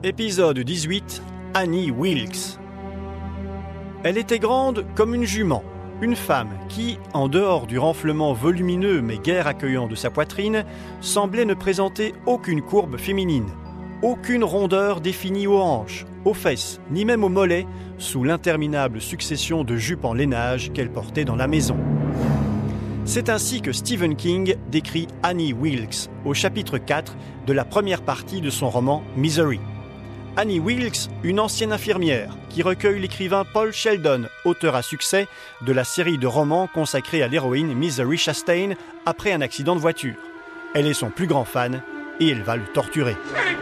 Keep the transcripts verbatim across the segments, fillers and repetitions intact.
Épisode dix-huit, Annie Wilkes. Elle était grande comme une jument, une femme qui, en dehors du renflement volumineux mais guère accueillant de sa poitrine, semblait ne présenter aucune courbe féminine, aucune rondeur définie aux hanches, aux fesses, ni même aux mollets, sous l'interminable succession de jupes en lainage qu'elle portait dans la maison. C'est ainsi que Stephen King décrit Annie Wilkes au chapitre quatre de la première partie de son roman Misery. Annie Wilkes, une ancienne infirmière qui recueille l'écrivain Paul Sheldon, auteur à succès de la série de romans consacrée à l'héroïne Misery Chastain après un accident de voiture. Elle est son plus grand fan et elle va le torturer.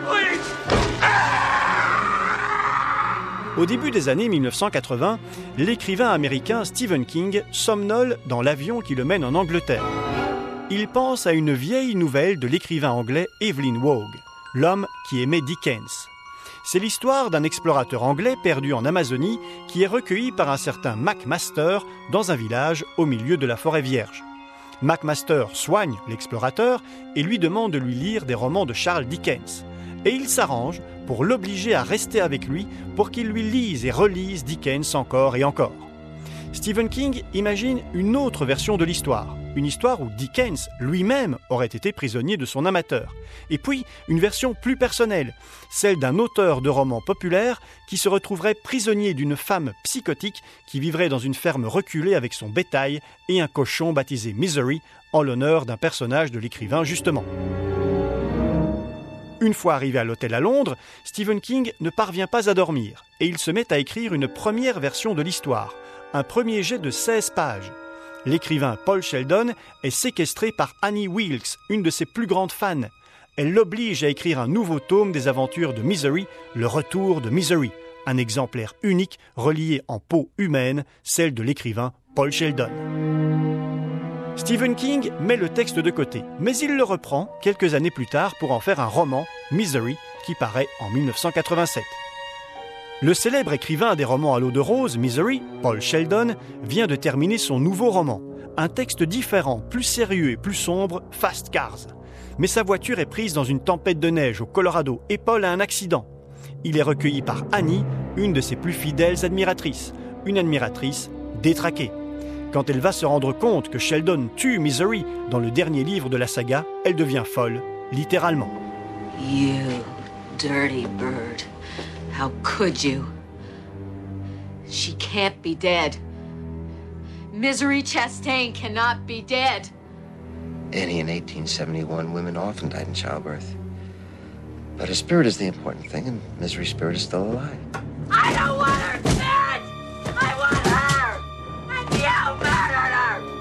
Au début des années mille neuf cent quatre-vingts, l'écrivain américain Stephen King somnole dans l'avion qui le mène en Angleterre. Il pense à une vieille nouvelle de l'écrivain anglais Evelyn Waugh, l'homme qui aimait Dickens. C'est l'histoire d'un explorateur anglais perdu en Amazonie qui est recueilli par un certain McMaster dans un village au milieu de la forêt vierge. McMaster soigne l'explorateur et lui demande de lui lire des romans de Charles Dickens. Et il s'arrange pour l'obliger à rester avec lui pour qu'il lui lise et relise Dickens encore et encore. Stephen King imagine une autre version de l'histoire, une histoire où Dickens lui-même aurait été prisonnier de son amateur, et puis une version plus personnelle, celle d'un auteur de romans populaires qui se retrouverait prisonnier d'une femme psychotique qui vivrait dans une ferme reculée avec son bétail et un cochon baptisé Misery en l'honneur d'un personnage de l'écrivain justement. Une fois arrivé à l'hôtel à Londres, Stephen King ne parvient pas à dormir et il se met à écrire une première version de l'histoire, un premier jet de seize pages. L'écrivain Paul Sheldon est séquestré par Annie Wilkes, une de ses plus grandes fans. Elle l'oblige à écrire un nouveau tome des aventures de Misery, le retour de Misery, un exemplaire unique relié en peau humaine, celle de l'écrivain Paul Sheldon. Stephen King met le texte de côté, mais il le reprend quelques années plus tard pour en faire un roman, Misery, qui paraît en mille neuf cent quatre-vingt-sept. Le célèbre écrivain des romans à l'eau de rose, Misery, Paul Sheldon, vient de terminer son nouveau roman. Un texte différent, plus sérieux et plus sombre, Fast Cars. Mais sa voiture est prise dans une tempête de neige au Colorado et Paul a un accident. Il est recueilli par Annie, une de ses plus fidèles admiratrices. Une admiratrice détraquée. Quand elle va se rendre compte que Sheldon tue Misery dans le dernier livre de la saga, elle devient folle, littéralement. You dirty bird. How could you? She can't be dead. Misery Chastain cannot be dead. Annie, in eighteen seventy-one, women often died in childbirth. But her spirit is the important thing, and Misery's spirit is still alive. I don't want her dead! I want her! And you murdered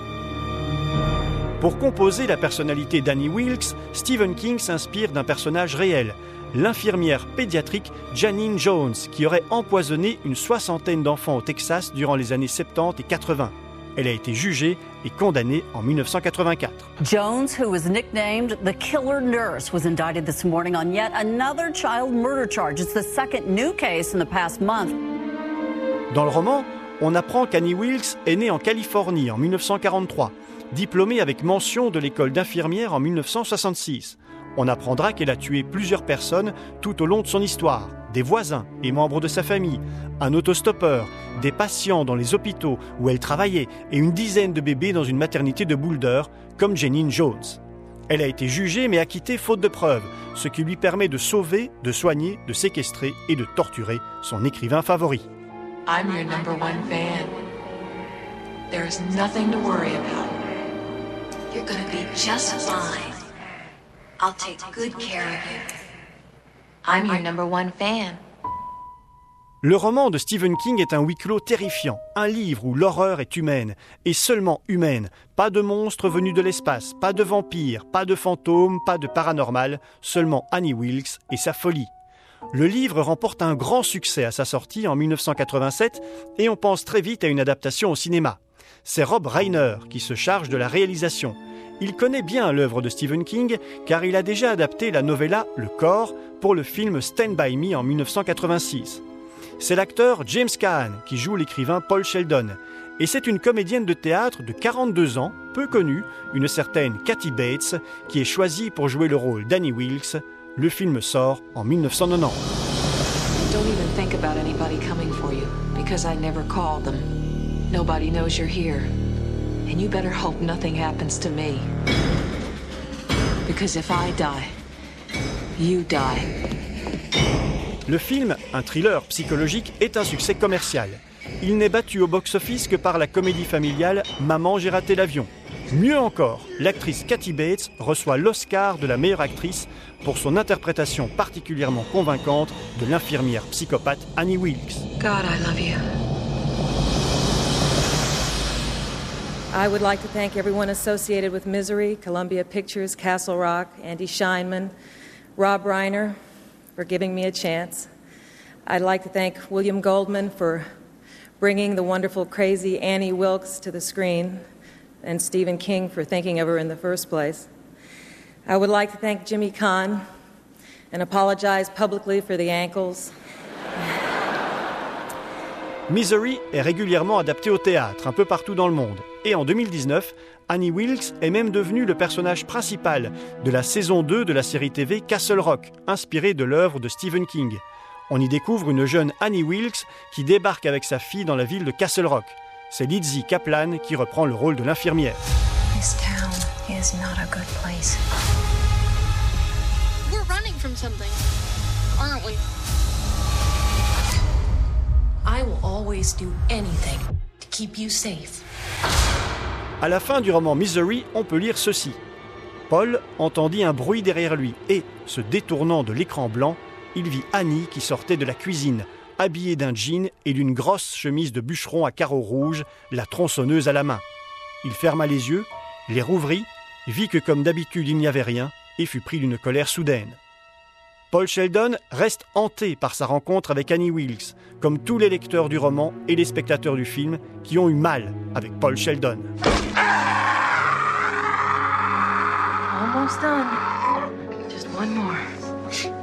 her! Pour composer la personnalité d'Annie Wilkes, Stephen King s'inspire d'un personnage réel, l'infirmière pédiatrique Janine Jones, qui aurait empoisonné une soixantaine d'enfants au Texas durant les années soixante-dix et quatre-vingts. Elle a été jugée et condamnée en mille neuf cent quatre-vingt-quatre. Jones, who was nicknamed the Killer Nurse, was indicted this morning on yet another child murder charge. It's the second new case in the past month. Dans le roman, on apprend qu'Annie Wilkes est née en Californie en mille neuf cent quarante-trois, diplômée avec mention de l'école d'infirmière en mille neuf cent soixante-six. On apprendra qu'elle a tué plusieurs personnes tout au long de son histoire, des voisins et membres de sa famille, un autostoppeur, des patients dans les hôpitaux où elle travaillait et une dizaine de bébés dans une maternité de Boulder, comme Janine Jones. Elle a été jugée mais acquittée faute de preuves, ce qui lui permet de sauver, de soigner, de séquestrer et de torturer son écrivain favori. I'm your number one fan. There's nothing to worry about. You're gonna be just fine. I'll take good care of you. I'm your number one fan. Le roman de Stephen King est un huis clos terrifiant, un livre où l'horreur est humaine, et seulement humaine. Pas de monstres venus de l'espace, pas de vampires, pas de fantômes, pas de paranormal, seulement Annie Wilkes et sa folie. Le livre remporte un grand succès à sa sortie en mille neuf cent quatre-vingt-sept et on pense très vite à une adaptation au cinéma. C'est Rob Reiner qui se charge de la réalisation. Il connaît bien l'œuvre de Stephen King car il a déjà adapté la novella Le Corps pour le film Stand By Me en mille neuf cent quatre-vingt-six. C'est l'acteur James Caan qui joue l'écrivain Paul Sheldon. Et c'est une comédienne de théâtre de quarante-deux ans, peu connue, une certaine Kathy Bates, qui est choisie pour jouer le rôle d'Annie Wilkes. Le film sort en mille neuf cent quatre-vingt-dix. think about anybody coming for you, because I never called them. Nobody knows you're here. And you better hope nothing happens to me. Because if I die, you die. Le film, un thriller psychologique, est un succès commercial. Il n'est battu au box-office que par la comédie familiale « Maman, j'ai raté l'avion ». Mieux encore, l'actrice Kathy Bates reçoit l'Oscar de la meilleure actrice pour son interprétation particulièrement convaincante de l'infirmière psychopathe Annie Wilkes. God, I love you. I would like to thank everyone associated with Misery, Columbia Pictures, Castle Rock, Andy Scheinman, Rob Reiner, for giving me a chance. I'd like to thank William Goldman for bringing the wonderful, crazy Annie Wilkes to the screen, and Stephen King for thinking of her in the first place. I would like to thank Jimmy Kahn and apologize publicly for the ankles. Misery est régulièrement adapté au théâtre, un peu partout dans le monde. Et en deux mille dix-neuf, Annie Wilkes est même devenue le personnage principal de la saison deux de la série T V Castle Rock, inspirée de l'œuvre de Stephen King. On y découvre une jeune Annie Wilkes qui débarque avec sa fille dans la ville de Castle Rock. C'est Lizzie Kaplan qui reprend le rôle de l'infirmière. This town is not a good place. We're running from something, aren't we? I will always do anything to keep you safe. À la fin du roman Misery, on peut lire ceci. Paul entendit un bruit derrière lui et, se détournant de l'écran blanc, il vit Annie qui sortait de la cuisine, habillée d'un jean et d'une grosse chemise de bûcheron à carreaux rouges, la tronçonneuse à la main. Il ferma les yeux, les rouvrit, vit que comme d'habitude il n'y avait rien et fut pris d'une colère soudaine. Paul Sheldon reste hanté par sa rencontre avec Annie Wilkes, comme tous les lecteurs du roman et les spectateurs du film qui ont eu mal avec Paul Sheldon. Almost done. Just one more.